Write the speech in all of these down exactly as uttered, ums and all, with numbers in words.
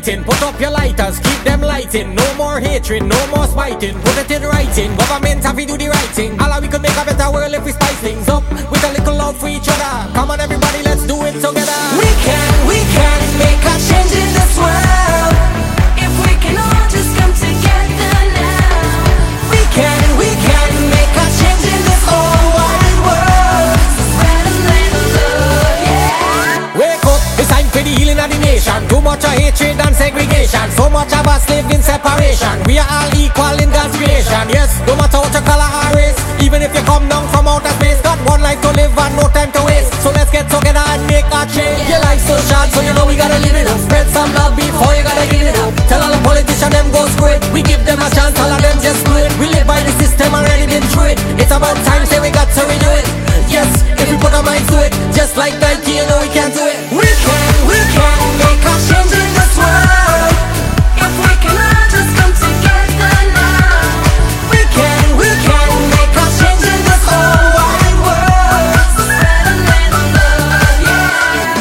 uniting. Put up your lighters, keep them lighting. No more hatred, no more spiting. Put it in writing, government have to do the writing. All we could make a better world if we spice things up with a little love for each other. Come on everybody, let's do it together. We can, we can make a change in this world if we can all just come together now. We can, we can make a change in this whole wide world. So spread a little love, yeah. Wake up, it's time for the healing of the nation. Too much of hatred and segregation. So much of us live in separation. We are all equal in God's creation. Yes, no matter what your color or race, even if you come down from outer space, got one life to live and no time to waste. So let's get together and make a change. Your life's so short, so you know we gotta live it up. Spread some love before you gotta give it up. Tell all the politicians them go screw it. We give them a chance, all of them just do it. We live by the system, already been through it. It's about time, say we got to redo it. Yes, if we put our minds to it, just like Nike, you know we can do it. We can, we can make a change in this world if we can all just come together now. We can, we can make a change in this whole wide world. So spread a little love, yeah.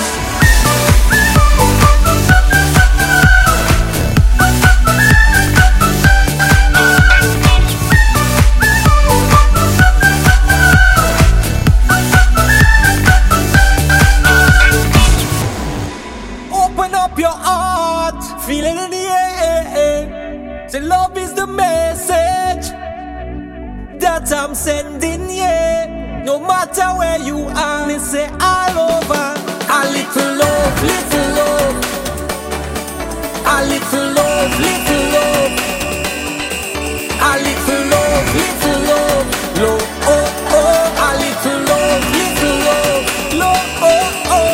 Open up your heart, feel it in the air. Say love is the message that I'm sending, yeah. No matter where you are, me say all over. A little love, little love. A little love, little love. A little love, little love. Love, oh, oh. A little love, little love. Love, oh, oh.